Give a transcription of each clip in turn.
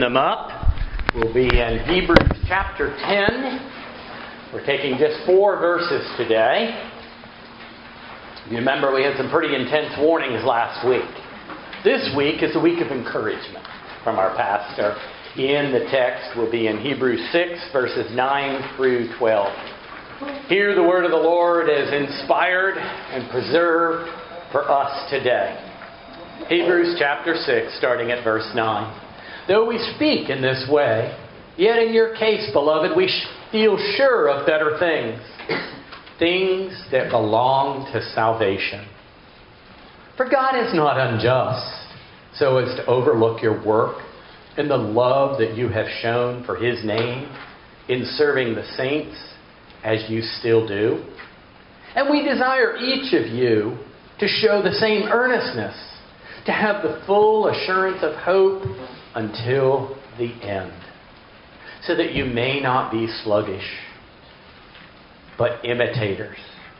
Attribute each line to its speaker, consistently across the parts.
Speaker 1: them up. We'll be in Hebrews chapter 10. We're taking just 4 verses today. You remember we had some pretty intense warnings last week. This week is a week of encouragement from our pastor. In the text will be in Hebrews 6, verses 9 through 12. Hear the word of the Lord as inspired and preserved for us today. Hebrews chapter 6, starting at verse 9. Though we speak in this way, yet in your case, beloved, we feel sure of better things. Things that belong to salvation. For God is not unjust, so as to overlook your work and the love that you have shown for His name in serving the saints as you still do. And we desire each of you to show the same earnestness, to have the full assurance of hope until the end, so that you may not be sluggish, but imitators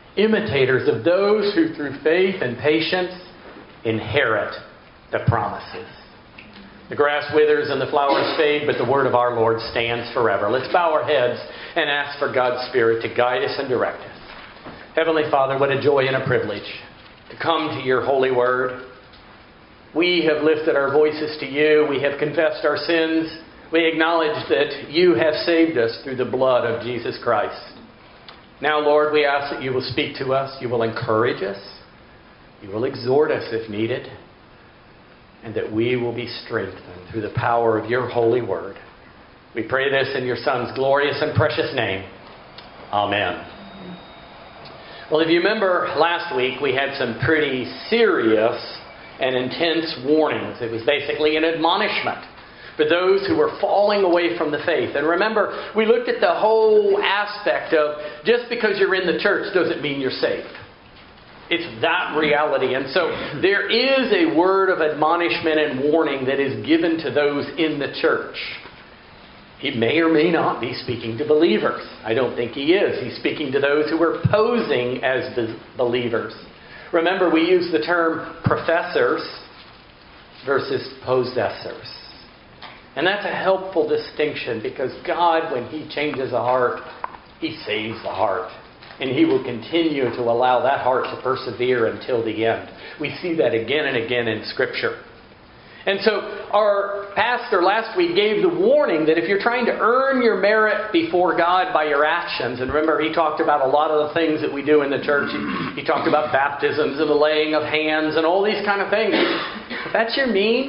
Speaker 1: of those who through faith and patience inherit the promises. The grass withers and the flowers fade, but the word of our Lord stands forever. Let's bow our heads and ask for God's Spirit to guide us and direct us. Heavenly Father, what a joy and a privilege to come to your holy word. We have lifted our voices to you. We have confessed our sins. We acknowledge that you have saved us through the blood of Jesus Christ. Now, Lord, we ask that you will speak to us. You will encourage us. You will exhort us if needed. And that we will be strengthened through the power of your holy word. We pray this in your Son's glorious and precious name. Amen. Well, if you remember last week, we had some pretty serious and intense warnings. It was basically an admonishment for those who were falling away from the faith. And remember, we looked at the whole aspect of just because you're in the church doesn't mean you're saved. It's that reality. And so there is a word of admonishment and warning that is given to those in the church. He may or may not be speaking to believers. I don't think he is. He's speaking to those who are posing as believers. Remember, we use the term professors versus possessors. And that's a helpful distinction because God, when He changes a heart, He saves the heart. And He will continue to allow that heart to persevere until the end. We see that again and again in Scripture. And so our pastor last week gave the warning that if you're trying to earn your merit before God by your actions, and remember he talked about a lot of the things that we do in the church. He talked about baptisms and the laying of hands and all these kind of things. If that's your means,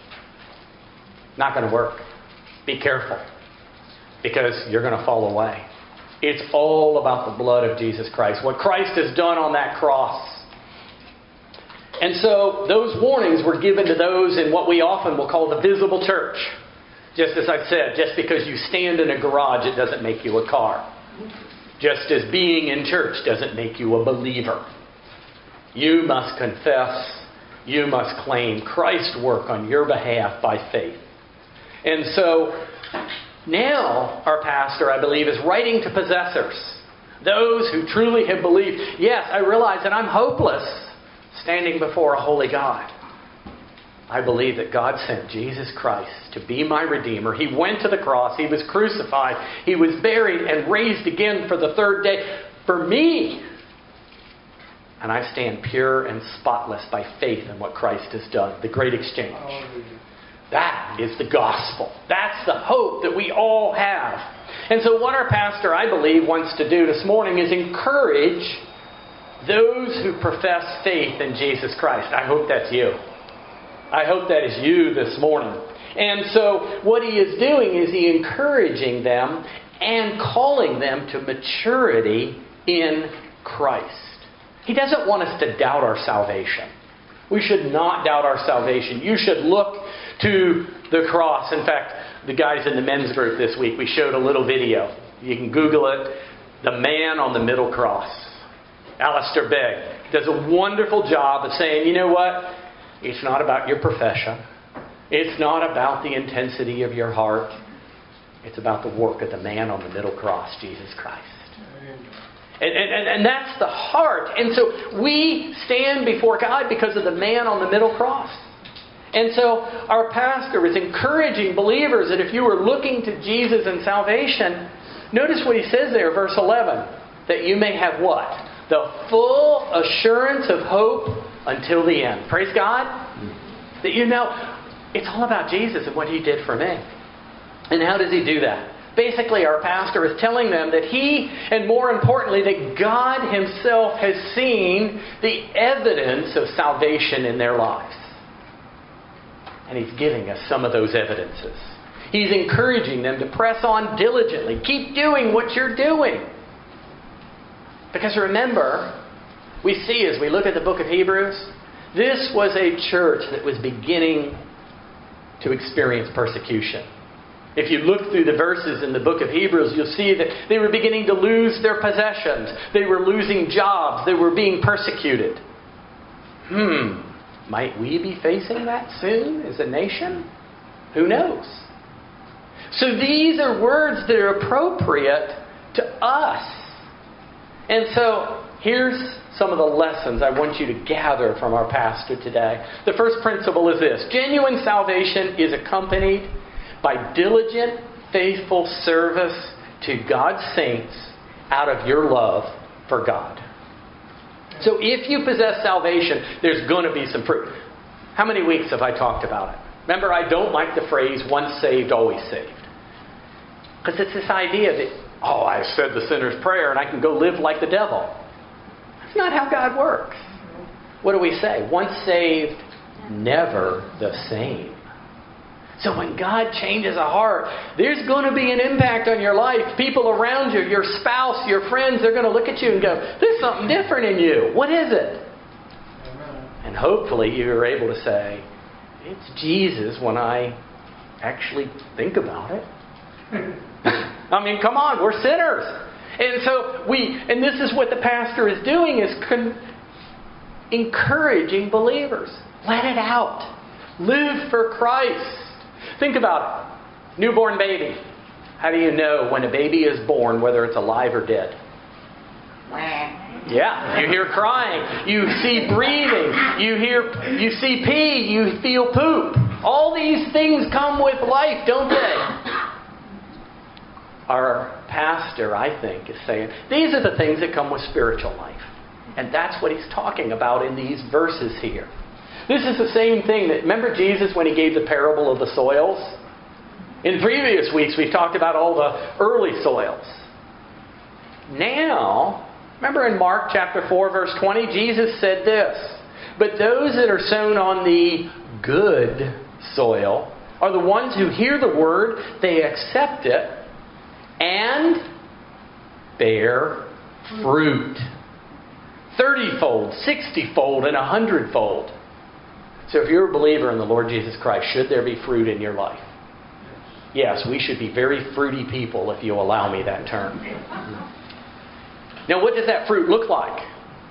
Speaker 1: not going to work. Be careful, because you're going to fall away. It's all about the blood of Jesus Christ, what Christ has done on that cross. And so those warnings were given to those in what we often will call the visible church. Just as I've said, just because you stand in a garage, it doesn't make you a car. Just as being in church doesn't make you a believer. You must confess, you must claim Christ's work on your behalf by faith. And so now our pastor, I believe, is writing to possessors. Those who truly have believed. Yes, I realize that I'm hopeless standing before a holy God. I believe that God sent Jesus Christ to be my Redeemer. He went to the cross. He was crucified. He was buried and raised again for the third day for me. And I stand pure and spotless by faith in what Christ has done. The great exchange. That is the gospel. That's the hope that we all have. And so what our pastor, I believe, wants to do this morning is encourage those who profess faith in Jesus Christ. I hope that's you. I hope that is you this morning. And so what he is doing is he encouraging them and calling them to maturity in Christ. He doesn't want us to doubt our salvation. We should not doubt our salvation. You should look to the cross. In fact, the guys in the men's group this week, we showed a little video. You can Google it. The Man on the Middle Cross. Alistair Begg does a wonderful job of saying, you know what? It's not about your profession. It's not about the intensity of your heart. It's about the work of the man on the middle cross, Jesus Christ. And that's the heart. And so we stand before God because of the man on the middle cross. And so our pastor was encouraging believers that if you were looking to Jesus and salvation, notice what he says there, verse 11, that you may have what? The full assurance of hope until the end. Praise God. That you know, it's all about Jesus and what He did for me. And how does He do that? Basically, our pastor is telling them that he, and more importantly, that God Himself has seen the evidence of salvation in their lives. And He's giving us some of those evidences. He's encouraging them to press on diligently. Keep doing what you're doing. Because remember, we see as we look at the book of Hebrews, this was a church that was beginning to experience persecution. If you look through the verses in the book of Hebrews, you'll see that they were beginning to lose their possessions. They were losing jobs. They were being persecuted. Might we be facing that soon as a nation? Who knows? So these are words that are appropriate to us. And so here's some of the lessons I want you to gather from our pastor today. The first principle is this. Genuine salvation is accompanied by diligent, faithful service to God's saints out of your love for God. So if you possess salvation, there's going to be some fruit. How many weeks have I talked about it? Remember, I don't like the phrase, once saved, always saved. Because it's this idea that, I said the sinner's prayer and I can go live like the devil. That's not how God works. What do we say? Once saved, never the same. So when God changes a heart, there's going to be an impact on your life. People around you, your spouse, your friends, they're going to look at you and go, there's something different in you. What is it? And hopefully you're able to say, it's Jesus when I actually think about it. I mean, come on, we're sinners. And so and this is what the pastor is doing, is encouraging believers. Let it out. Live for Christ. Think about it. Newborn baby. How do you know when a baby is born, whether it's alive or dead? Yeah, you hear crying. You see breathing. You see pee. You feel poop. All these things come with life, don't they? Our pastor, I think, is saying, these are the things that come with spiritual life. And that's what he's talking about in these verses here. This is the same thing that, remember Jesus when He gave the parable of the soils? In previous weeks, we've talked about all the early soils. Now, remember in Mark chapter 4, verse 20, Jesus said this, but those that are sown on the good soil are the ones who hear the word, they accept it, and bear fruit. 30-fold, 60-fold, and 100-fold. So if you're a believer in the Lord Jesus Christ, should there be fruit in your life? Yes, we should be very fruity people, if you'll allow me that term. Now, what does that fruit look like?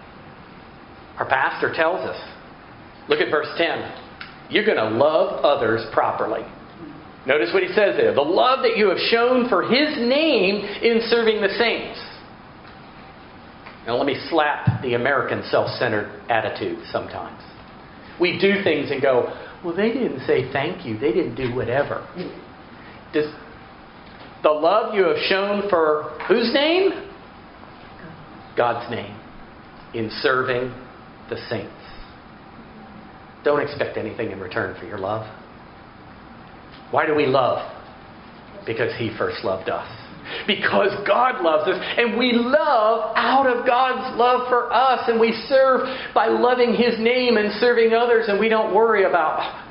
Speaker 1: Our pastor tells us. Look at verse 10. You're going to love others properly. Notice what he says there. The love that you have shown for His name in serving the saints. Now let me slap the American self-centered attitude sometimes. We do things and go, well, they didn't say thank you. They didn't do whatever. Does the love you have shown for whose name? God's name. In serving the saints. Don't expect anything in return for your love. Why do we love? Because He first loved us. Because God loves us, and we love out of God's love for us, and we serve by loving His name and serving others, and we don't worry about,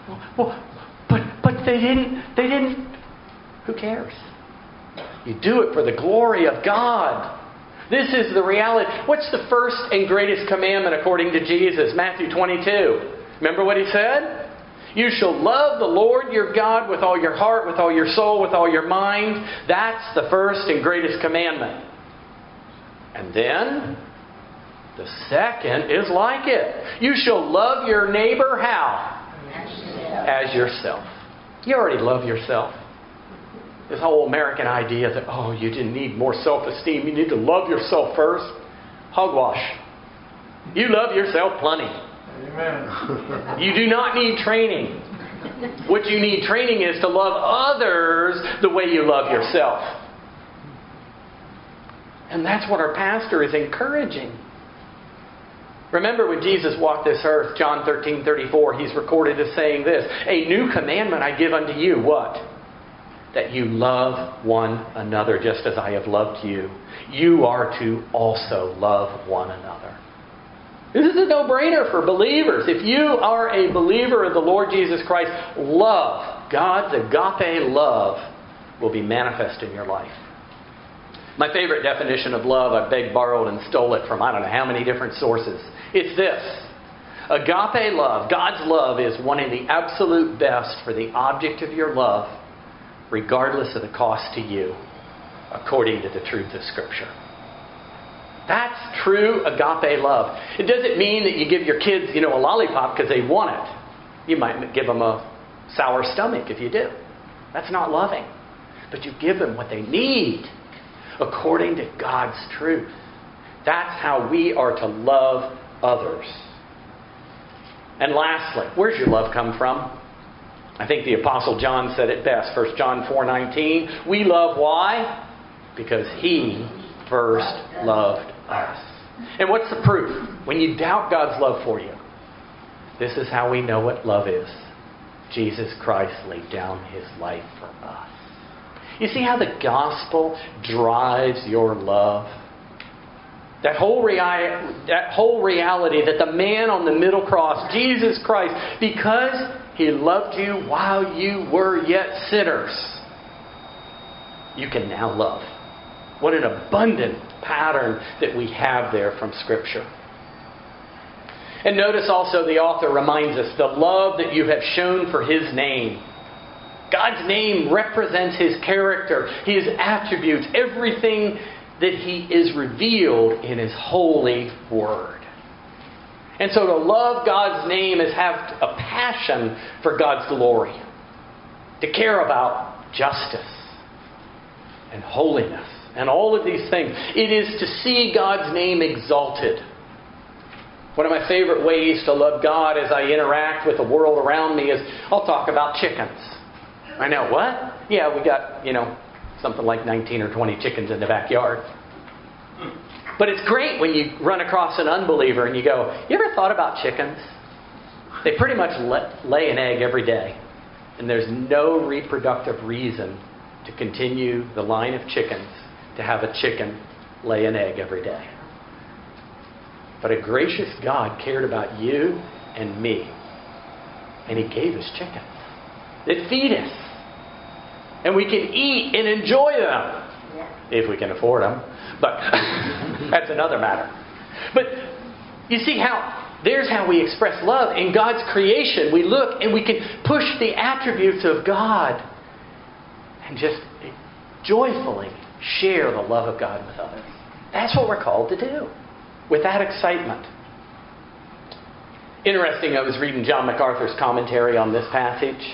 Speaker 1: but they didn't. Who cares? You do it for the glory of God. This is the reality. What's the first and greatest commandment according to Jesus? Matthew 22. Remember what He said? You shall love the Lord your God with all your heart, with all your soul, with all your mind. That's the first and greatest commandment. And then, the second is like it. You shall love your neighbor how? As yourself. You already love yourself. This whole American idea that, you didn't need more self-esteem. You need to love yourself first. Hogwash. You love yourself plenty. Amen. You do not need training. What you need training is to love others the way you love yourself. And that's what our pastor is encouraging. Remember when Jesus walked this earth, John 13:34, he's recorded as saying this, "A new commandment I give unto you," what? "That you love one another just as I have loved you. You are to also love one another." This is a no-brainer for believers. If you are a believer of the Lord Jesus Christ, love, God's agape love, will be manifest in your life. My favorite definition of love, I begged, borrowed, and stole it from I don't know how many different sources. It's this. Agape love, God's love, is wanting the absolute best for the object of your love, regardless of the cost to you, according to the truth of Scripture. That's true agape love. It doesn't mean that you give your kids, a lollipop because they want it. You might give them a sour stomach if you do. That's not loving. But you give them what they need, according to God's truth. That's how we are to love others. And lastly, where's your love come from? I think the Apostle John said it best. 1 John 4:19. We love why? Because He first loved us. And what's the proof? When you doubt God's love for you, this is how we know what love is. Jesus Christ laid down His life for us. You see how the gospel drives your love? That whole reality that the man on the middle cross, Jesus Christ, because He loved you while you were yet sinners, you can now love. What an abundant pattern that we have there from Scripture. And notice also the author reminds us, the love that you have shown for His name. God's name represents His character, His attributes, everything that He is revealed in His holy Word. And so to love God's name is have a passion for God's glory. To care about justice and holiness and all of these things. It is to see God's name exalted. One of my favorite ways to love God as I interact with the world around me is I'll talk about chickens. I know, what? Yeah, we got, something like 19 or 20 chickens in the backyard. But it's great when you run across an unbeliever and you go, you ever thought about chickens? They pretty much lay an egg every day. And there's no reproductive reason to continue the line of chickens to have a chicken lay an egg every day. But a gracious God cared about you and me. And He gave us chickens that feed us. And we can eat and enjoy them. If we can afford them. But that's another matter. But you see there's how we express love. In God's creation, we look and we can push the attributes of God and just joyfully share the love of God with others. That's what we're called to do. With that excitement. Interesting, I was reading John MacArthur's commentary on this passage.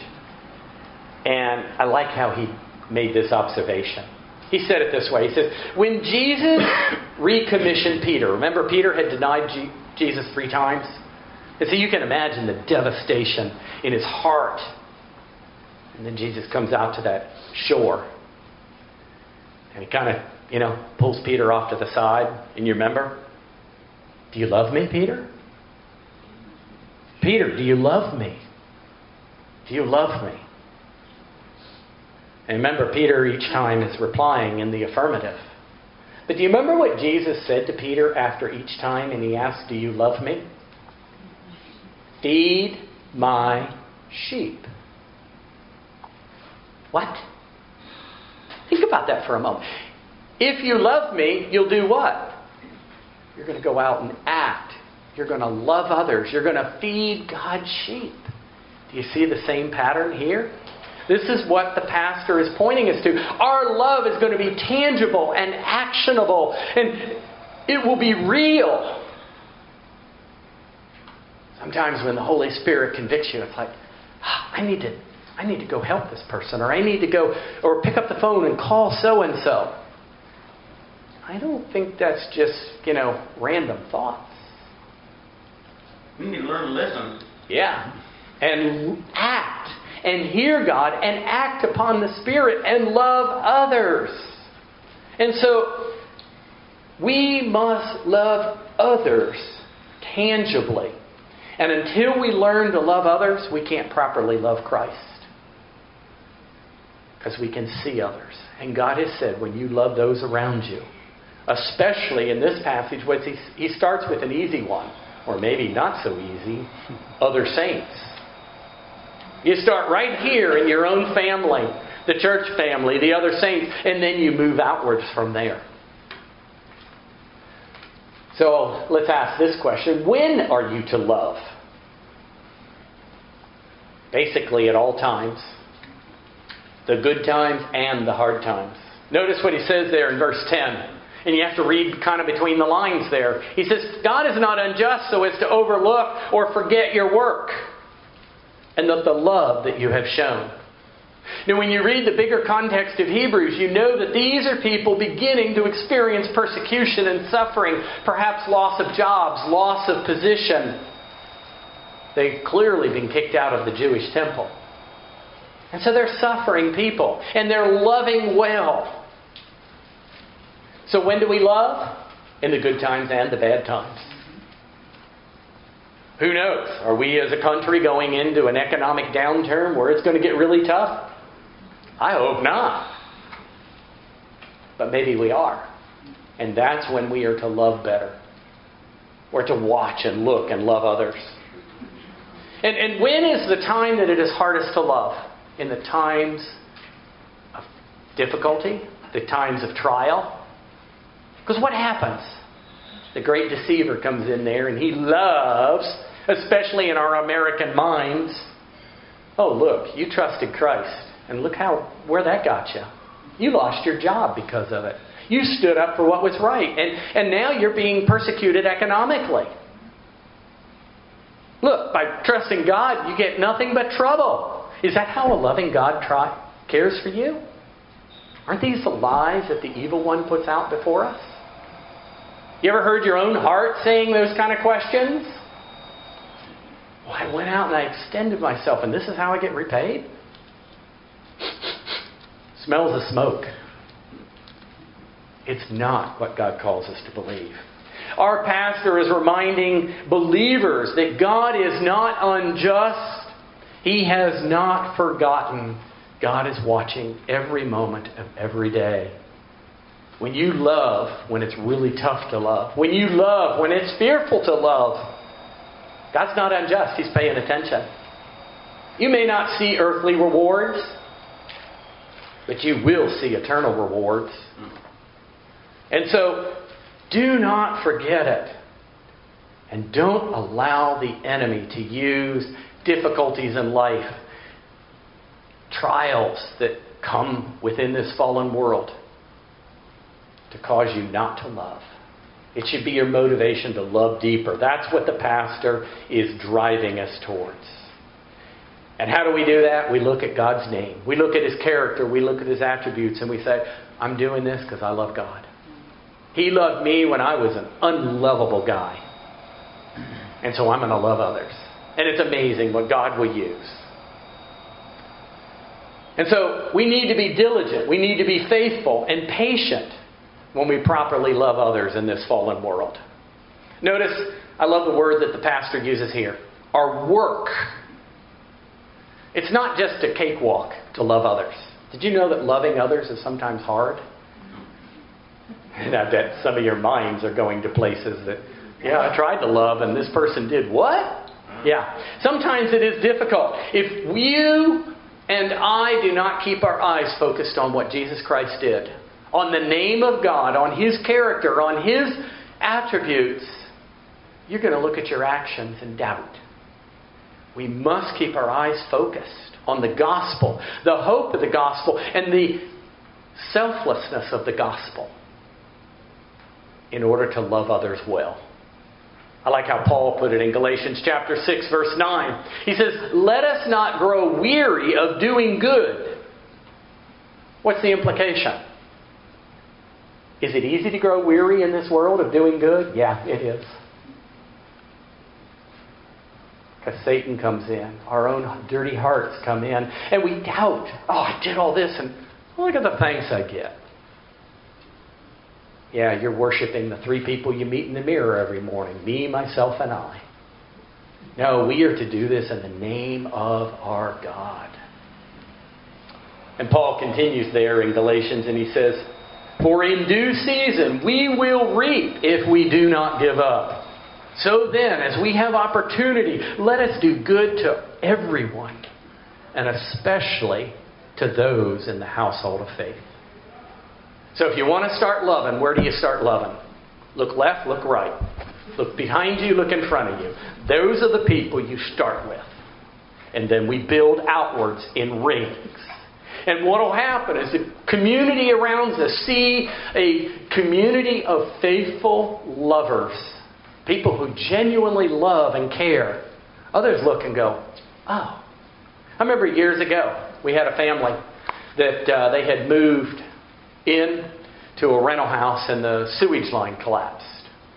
Speaker 1: And I like how he made this observation. He said it this way. He says, when Jesus recommissioned Peter, remember Peter had denied Jesus 3 times? And so you can imagine the devastation in his heart. And then Jesus comes out to that shore. And he kind of, pulls Peter off to the side. And you remember? Do you love me, Peter? Peter, do you love me? Do you love me? And remember, Peter each time is replying in the affirmative. But do you remember what Jesus said to Peter after each time? And He asked, do you love me? Feed my sheep. What? Think about that for a moment. If you love me, you'll do what? You're going to go out and act. You're going to love others. You're going to feed God's sheep. Do you see the same pattern here? This is what the pastor is pointing us to. Our love is going to be tangible and actionable. And it will be real. Sometimes when the Holy Spirit convicts you, it's like, I need to go help this person. Or I need to go or pick up the phone and call so-and-so. I don't think that's just, random thoughts.
Speaker 2: We need to learn to listen.
Speaker 1: Yeah. and act and hear God and act upon the Spirit and love others. And so we must love others tangibly. And until we learn to love others, we can't properly love Christ. Because we can see others. And God has said, when you love those around you, especially in this passage, he starts with an easy one, or maybe not so easy, other saints. You start right here in your own family, the church family, the other saints, and then you move outwards from there. So let's ask this question. When are you to love? Basically at all times. The good times and the hard times. Notice what he says there in verse 10. And you have to read kind of between the lines there. He says, God is not unjust so as to overlook or forget your work and the love that you have shown. Now, when you read the bigger context of Hebrews, you know that these are people beginning to experience persecution and suffering, perhaps loss of jobs, loss of position. They've clearly been kicked out of the Jewish temple. And so they're suffering people, and they're loving well. So when do we love? In the good times and the bad times. Who knows? Are we as a country going into an economic downturn where it's going to get really tough? I hope not. But maybe we are. And that's when we are to love better. We're to watch and look and love others. And when is the time that it is hardest to love? In the times of difficulty? The times of trial? Because what happens? The great deceiver comes in there and he loves, especially in our American minds, oh look, you trusted Christ. And look where that got you. You lost your job because of it. You stood up for what was right. And now you're being persecuted economically. Look, by trusting God, you get nothing but trouble. Is that how a loving God cares for you? Aren't these the lies that the evil one puts out before us? You ever heard your own heart saying those kind of questions? Well, I went out and I extended myself, and this is how I get repaid? Smells of smoke. It's not what God calls us to believe. Our pastor is reminding believers that God is not unjust. He has not forgotten. God is watching every moment of every day. When you love when it's really tough to love, when you love when it's fearful to love, God's not unjust. He's paying attention. You may not see earthly rewards, but you will see eternal rewards. And so, do not forget it. And don't allow the enemy to use difficulties in life, trials that come within this fallen world, to cause you not to love. It should be your motivation to love deeper. That's what the pastor is driving us towards. And how do we do that? We look at God's name. We look at His character. We look at His attributes. And we say, I'm doing this because I love God. He loved me when I was an unlovable guy. And so I'm going to love others. And it's amazing what God will use. And so we need to be diligent. We need to be faithful and patient when we properly love others in this fallen world. Notice, I love the word that the pastor uses here. Our work. It's not just a cakewalk to love others. Did you know that loving others is sometimes hard? And I bet some of your minds are going to places that, yeah, I tried to love and this person did what? Yeah. Sometimes it is difficult. If you and I do not keep our eyes focused on what Jesus Christ did, on the name of God, on His character, on His attributes, you're going to look at your actions and doubt. We must keep our eyes focused on the gospel, the hope of the gospel, and the selflessness of the gospel in order to love others well. I like how Paul put it in Galatians chapter 6, verse 9. He says, let us not grow weary of doing good. What's the implication? Is it easy to grow weary in this world of doing good? Yeah, it is. Because Satan comes in. Our own dirty hearts come in. And we doubt. Oh, I did all this and look at the thanks I get. Yeah, you're worshiping the three people you meet in the mirror every morning. Me, myself, and I. No, we are to do this in the name of our God. And Paul continues there in Galatians and he says, for in due season we will reap if we do not give up. So then, as we have opportunity, let us do good to everyone, and especially to those in the household of faith. So if you want to start loving, where do you start loving? Look left, look right. Look behind you, look in front of you. Those are the people you start with. And then we build outwards in rings. And what will happen is the community around us see a community of faithful lovers. People who genuinely love and care. Others look and go, oh. I remember years ago, we had a family that they had moved in to a rental house and the sewage line collapsed.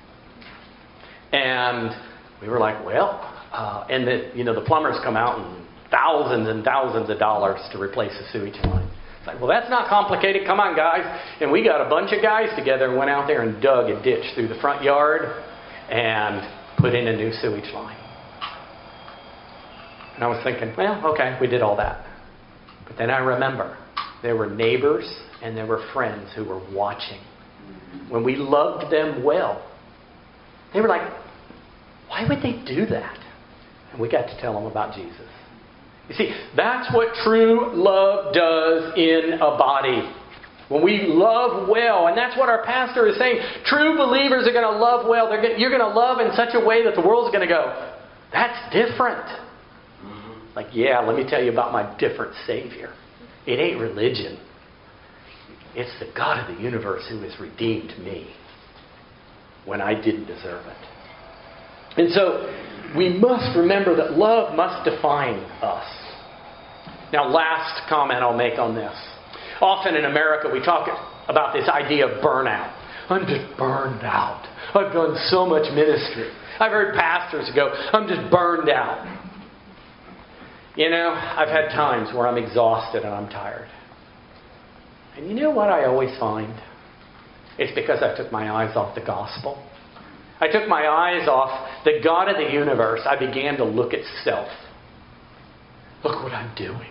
Speaker 1: And we were like, well, and the plumbers come out and thousands of dollars to replace the sewage line. It's like, well, that's not complicated. Come on, guys. And we got a bunch of guys together and went out there and dug a ditch through the front yard and put in a new sewage line. And I was thinking, well, okay, we did all that. But then I remember there were neighbors and there were friends who were watching. When we loved them well, they were like, why would they do that? And we got to tell them about Jesus. You see, that's what true love does in a body. When we love well, and that's what our pastor is saying, true believers are going to love well. You're going to love in such a way that the world's going to go, that's different. Like, yeah, let me tell you about my different Savior. It ain't religion. It's the God of the universe who has redeemed me when I didn't deserve it. And so we must remember that love must define us. Now, last comment I'll make on this. Often in America we talk about this idea of burnout. I'm just burned out. I've done so much ministry. I've heard pastors go, I'm just burned out. You know, I've had times where I'm exhausted and I'm tired. And you know what I always find? It's because I took my eyes off the gospel. I took my eyes off the God of the universe. I began to look at self. Look what I'm doing.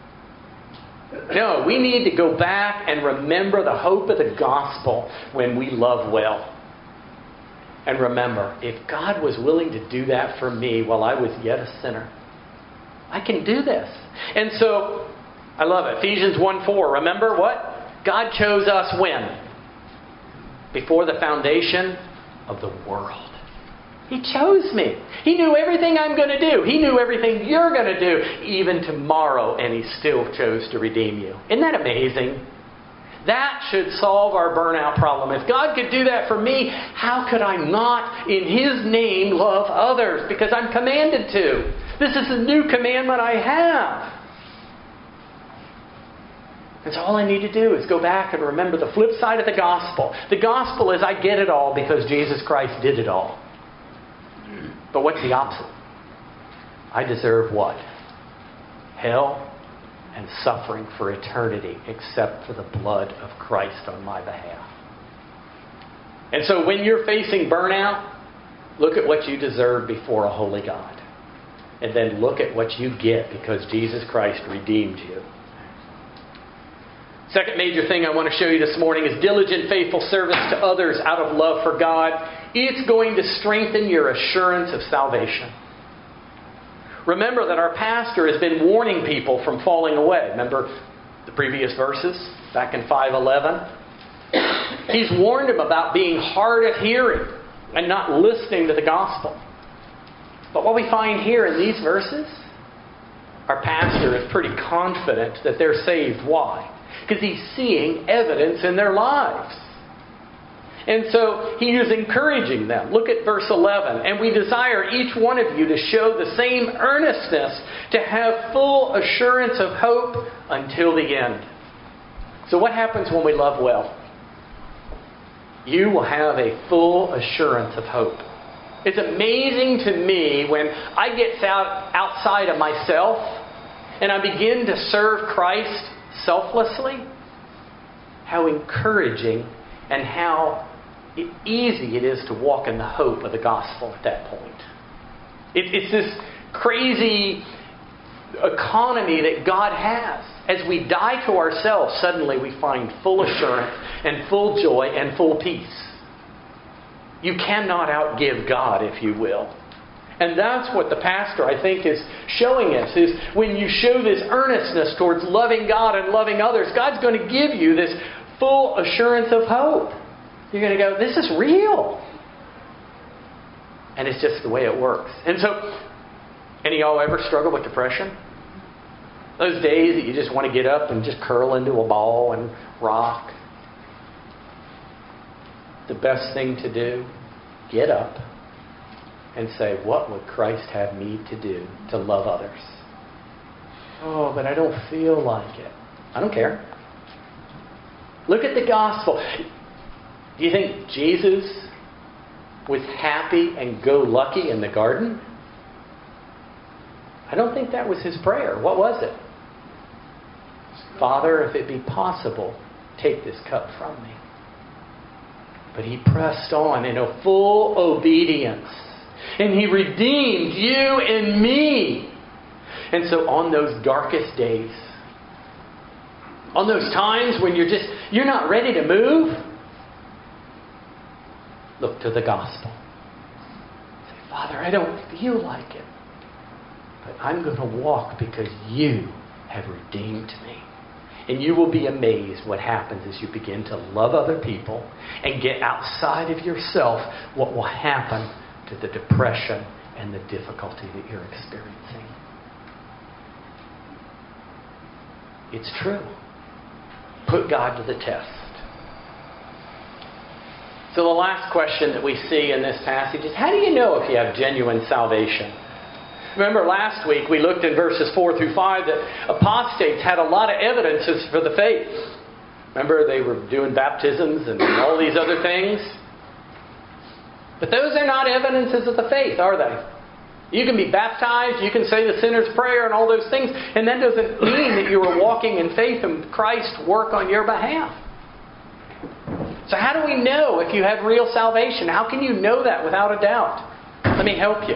Speaker 1: No, we need to go back and remember the hope of the gospel when we love well. And remember, if God was willing to do that for me while I was yet a sinner, I can do this. And so, I love it. Ephesians 1:4. Remember what? God chose us when? Before the foundation of the world. He chose me. He knew everything I'm going to do. He knew everything you're going to do, even tomorrow, and He still chose to redeem you. Isn't that amazing? That should solve our burnout problem. If God could do that for me, how could I not, in His name, love others? Because I'm commanded to. This is a new commandment I have. And so all I need to do is go back and remember the flip side of the gospel. The gospel is I get it all because Jesus Christ did it all. But what's the opposite? I deserve what? Hell and suffering for eternity, except for the blood of Christ on my behalf. And so when you're facing burnout, look at what you deserve before a holy God. And then look at what you get because Jesus Christ redeemed you. Second major thing I want to show you this morning is diligent, faithful service to others out of love for God. It's going to strengthen your assurance of salvation. Remember that our pastor has been warning people from falling away. Remember the previous verses back in 5:11? He's warned them about being hard of hearing and not listening to the gospel. But what we find here in these verses, our pastor is pretty confident that they're saved. Why? Because he's seeing evidence in their lives. And so he is encouraging them. Look at verse 11. And we desire each one of you to show the same earnestness, to have full assurance of hope until the end. So what happens when we love well? You will have a full assurance of hope. It's amazing to me when I get outside of myself and I begin to serve Christ selflessly, how encouraging and how easy it is to walk in the hope of the gospel at that point. It's this crazy economy that God has. As we die to ourselves, suddenly we find full assurance and full joy and full peace. You cannot outgive God, if you will. And that's what the pastor, I think, is showing us, is when you show this earnestness towards loving God and loving others, God's going to give you this full assurance of hope. You're going to go, this is real. And it's just the way it works. And so, any of y'all ever struggle with depression? Those days that you just want to get up and just curl into a ball and rock. The best thing to do, get up and say, what would Christ have me to do to love others? Oh, but I don't feel like it. I don't care. Look at the gospel. Do you think Jesus was happy and go lucky in the garden? I don't think that was his prayer. What was it? Father, if it be possible, take this cup from me. But he pressed on in a full obedience. And he redeemed you and me. And so on those darkest days, on those times when you're not ready to move, look to the gospel. Say, Father, I don't feel like it. But I'm going to walk because you have redeemed me. And you will be amazed what happens as you begin to love other people and get outside of yourself, what will happen to the depression and the difficulty that you're experiencing. It's true. Put God to the test. So the last question that we see in this passage is, how do you know if you have genuine salvation? Remember last week we looked in verses 4 through 5 that apostates had a lot of evidences for the faith. Remember they were doing baptisms and all these other things? But those are not evidences of the faith, are they? You can be baptized, you can say the sinner's prayer and all those things, and that doesn't mean that you are walking in faith and Christ work on your behalf. So how do we know if you have real salvation? How can you know that without a doubt? Let me help you.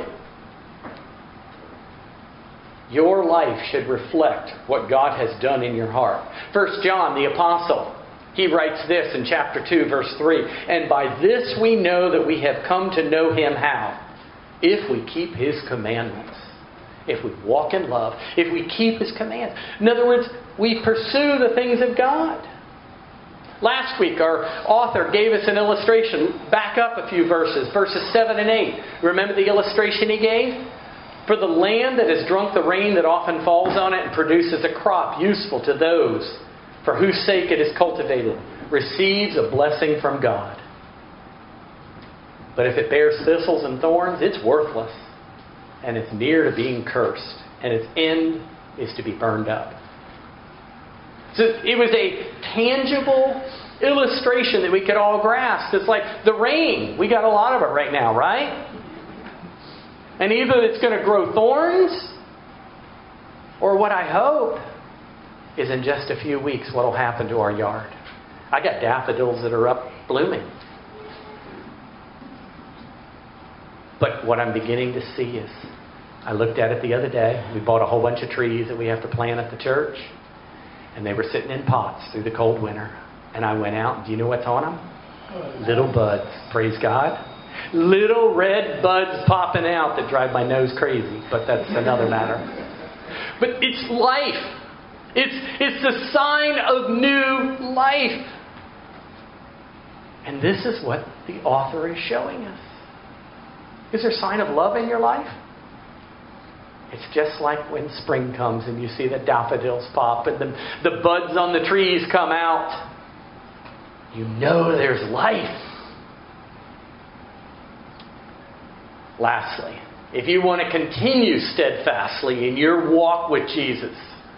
Speaker 1: Your life should reflect what God has done in your heart. 1 John, the Apostle, he writes this in chapter 2, verse 3. And by this we know that we have come to know Him how? If we keep His commandments. If we walk in love. If we keep His commands. In other words, we pursue the things of God. Last week, our author gave us an illustration. Back up a few verses. Verses 7 and 8. Remember the illustration he gave? For the land that has drunk the rain that often falls on it and produces a crop useful to those for whose sake it is cultivated, receives a blessing from God. But if it bears thistles and thorns, it's worthless, and it's near to being cursed, and its end is to be burned up. So it was a tangible illustration that we could all grasp. It's like the rain. We got a lot of it right now, right? And either it's going to grow thorns, or what I hope is in just a few weeks what will happen to our yard. I got daffodils that are up blooming. But what I'm beginning to see is, I looked at it the other day. We bought a whole bunch of trees that we have to plant at the church. And they were sitting in pots through the cold winter. And I went out, and do you know what's on them? Little buds. Praise God. Little red buds popping out that drive my nose crazy. But that's another matter. But it's life. It's the sign of new life. And this is what the author is showing us. Is there a sign of love in your life? It's just like when spring comes and you see the daffodils pop and the buds on the trees come out. You know there's life. Lastly, if you want to continue steadfastly in your walk with Jesus,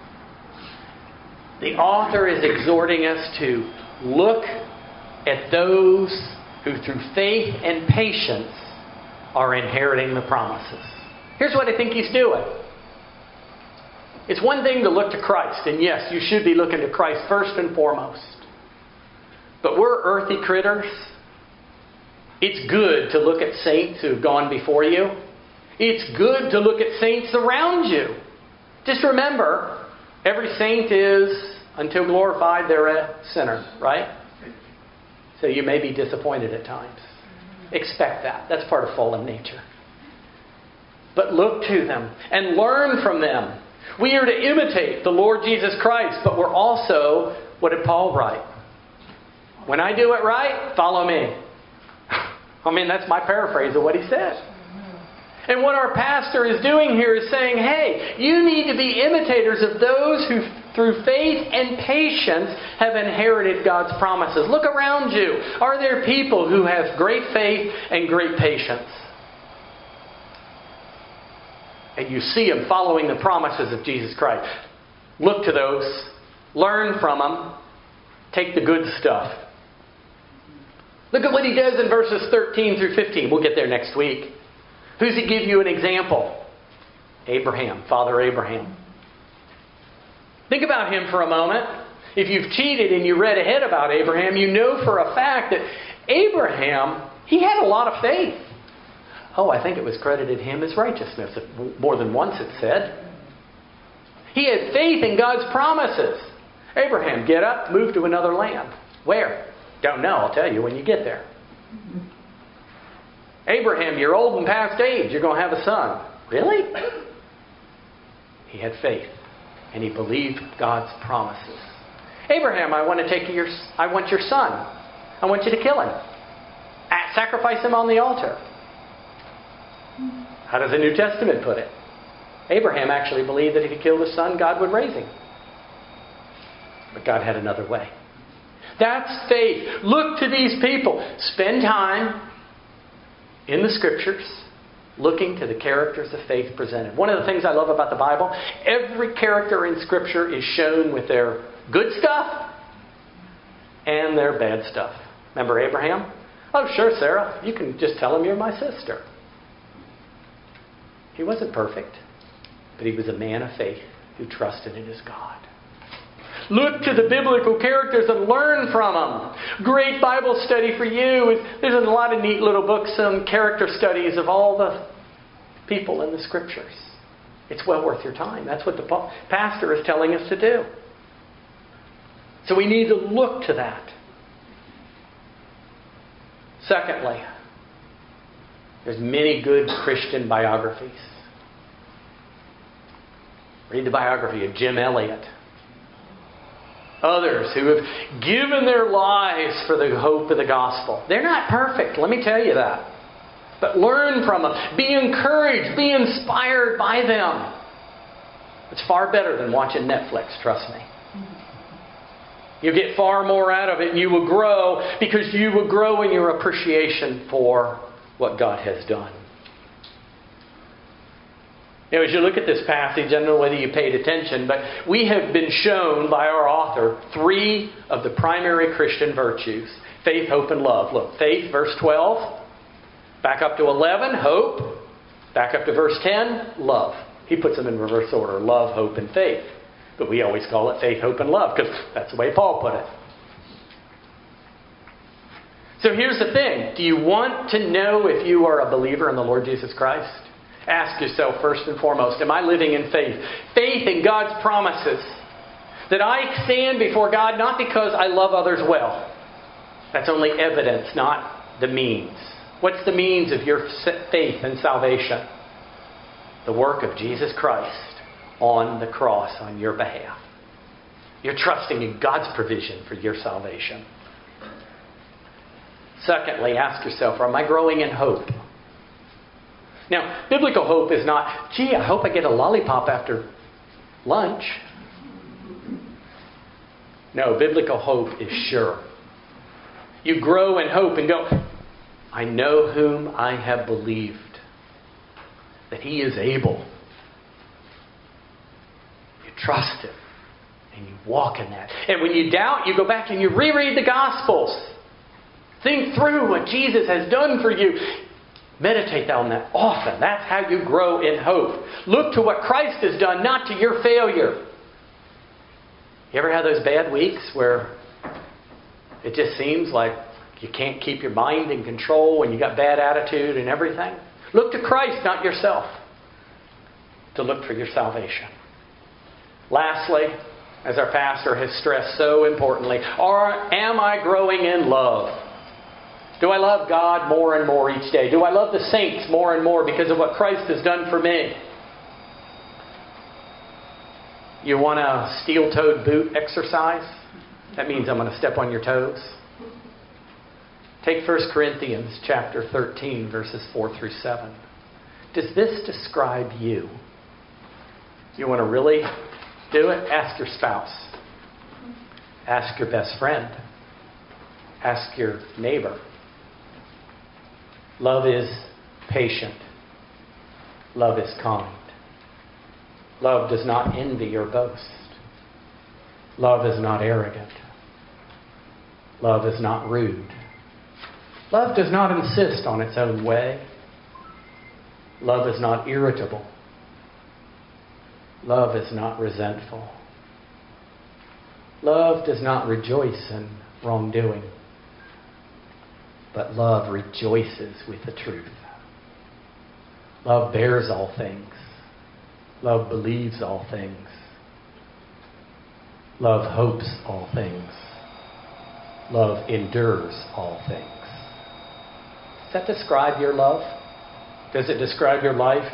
Speaker 1: the author is exhorting us to look at those who through faith and patience are inheriting the promises. Here's what I think He's doing. It's one thing to look to Christ, and yes, you should be looking to Christ first and foremost. But we're earthy critters. It's good to look at saints who've gone before you. It's good to look at saints around you. Just remember, every saint is, until glorified, they're a sinner, right? So you may be disappointed at times. Expect that. That's part of fallen nature. But look to them and learn from them. We are to imitate the Lord Jesus Christ, but we're also, what did Paul write? When I do it right, follow me. I mean, that's my paraphrase of what he said. And what our pastor is doing here is saying, hey, you need to be imitators of those who, through faith and patience, have inherited God's promises. Look around you. Are there people who have great faith and great patience? And you see them following the promises of Jesus Christ. Look to those. Learn from them. Take the good stuff. Look at what he does in verses 13 through 15. We'll get there next week. Who's he give you an example? Abraham, Father Abraham. Think about him for a moment. If you've cheated and you read ahead about Abraham, you know for a fact that Abraham, he had a lot of faith. Oh, I think it was credited him as righteousness. More than once it said. He had faith in God's promises. Abraham, get up, move to another land. Where? Don't know. I'll tell you when you get there. Abraham, you're old and past age. You're going to have a son. Really? He had faith. And he believed God's promises. Abraham, I want your son. I want you to kill him. Sacrifice him on the altar. How does the New Testament put it? Abraham actually believed that if he killed his son, God would raise him. But God had another way. That's faith. Look to these people. Spend time in the Scriptures looking to the characters of faith presented. One of the things I love about the Bible, every character in Scripture is shown with their good stuff and their bad stuff. Remember Abraham? Oh, sure, Sarah. You can just tell him you're my sister. He wasn't perfect, but he was a man of faith who trusted in his God. Look to the biblical characters and learn from them. Great Bible study for you. There's a lot of neat little books on character studies of all the people in the Scriptures. It's well worth your time. That's what the pastor is telling us to do. So we need to look to that. Secondly, there's many good Christian biographies. Read the biography of Jim Elliot. Others who have given their lives for the hope of the gospel. They're not perfect, let me tell you that. But learn from them. Be encouraged. Be inspired by them. It's far better than watching Netflix, trust me. You'll get far more out of it, and you will grow because you will grow in your appreciation for what God has done. You know, as you look at this passage, I don't know whether you paid attention, but we have been shown by our author 3 of the primary Christian virtues. Faith, hope, and love. Look, faith, verse 12. Back up to 11, hope. Back up to verse 10, love. He puts them in reverse order. Love, hope, and faith. But we always call it faith, hope, and love because that's the way Paul put it. So here's the thing. Do you want to know if you are a believer in the Lord Jesus Christ? Ask yourself first and foremost, am I living in faith? Faith in God's promises. That I stand before God not because I love others well. That's only evidence, not the means. What's the means of your faith and salvation? The work of Jesus Christ on the cross on your behalf. You're trusting in God's provision for your salvation. Secondly, ask yourself, am I growing in hope? Now, biblical hope is not, gee, I hope I get a lollipop after lunch. No, biblical hope is sure. You grow in hope and go, I know whom I have believed, that He is able. You trust Him, and you walk in that. And when you doubt, you go back and you reread the Gospels. Think through what Jesus has done for you. Meditate on that often. That's how you grow in hope. Look to what Christ has done, not to your failure. You ever have those bad weeks where it just seems like you can't keep your mind in control and you got bad attitude and everything? Look to Christ, not yourself, to look for your salvation. Lastly, as our pastor has stressed so importantly, am I growing in love? Do I love God more and more each day? Do I love the saints more and more because of what Christ has done for me? You want a steel-toed boot exercise? That means I'm going to step on your toes. Take 1 Corinthians chapter 13, verses 4 through 7. Does this describe you? You want to really do it? Ask your spouse. Ask your best friend. Ask your neighbor. Love is patient. Love is kind. Love does not envy or boast. Love is not arrogant. Love is not rude. Love does not insist on its own way. Love is not irritable. Love is not resentful. Love does not rejoice in wrongdoing. But love rejoices with the truth. Love bears all things. Love believes all things. Love hopes all things. Love endures all things. Does that describe your love? Does it describe your life?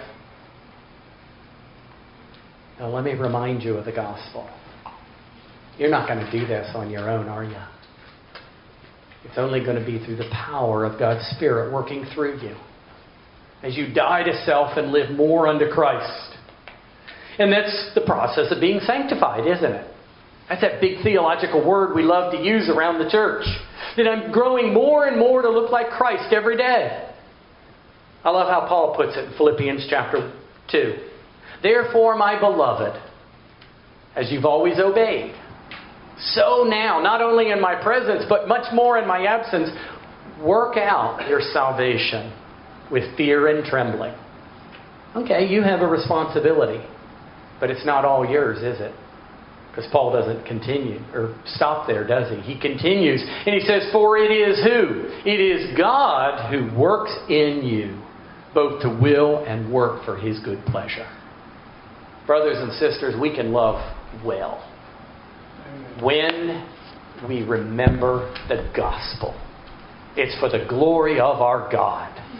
Speaker 1: Now let me remind you of the gospel. You're not going to do this on your own, are you? It's only going to be through the power of God's Spirit working through you as you die to self and live more unto Christ. And that's the process of being sanctified, isn't it? That's that big theological word we love to use around the church. That I'm growing more and more to look like Christ every day. I love how Paul puts it in Philippians chapter 2. Therefore, my beloved, as you've always obeyed, so now, not only in my presence, but much more in my absence, work out your salvation with fear and trembling. Okay, you have a responsibility, but it's not all yours, is it? Because Paul doesn't continue or stop there, does he? He continues and he says, for it is who? It is God who works in you, both to will and work for His good pleasure. Brothers and sisters, we can love well when we remember the gospel. It's for the glory of our God.